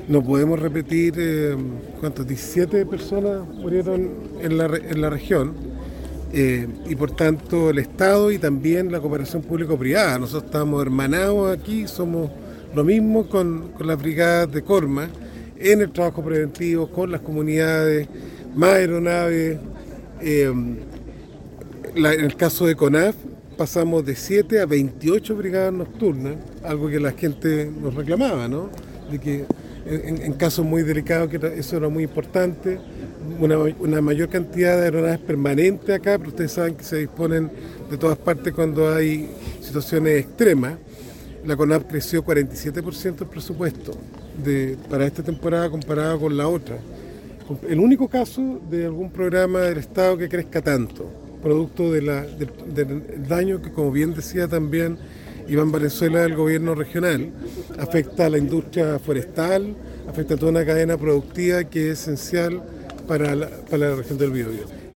No podemos repetir, ¿cuántos? 17 personas murieron en la región, y por tanto el Estado y también la cooperación público-privada. Nosotros estamos hermanados aquí, somos lo mismo con las brigadas de Corma en el trabajo preventivo, con las comunidades, más aeronaves. En el caso de CONAF pasamos de 7 a 28 brigadas nocturnas, algo que la gente nos reclamaba, ¿no? De que en casos muy delicados que eso era muy importante, una mayor cantidad de aeronaves permanentes acá, pero ustedes saben que se disponen de todas partes cuando hay situaciones extremas. La CONAF creció 47% el presupuesto para esta temporada comparado con la otra. El único caso de algún programa del Estado que crezca tanto, producto del daño que, como bien decía también Iván Valenzuela, del gobierno regional, afecta a la industria forestal, afecta a toda una cadena productiva que es esencial para la región del Biobío.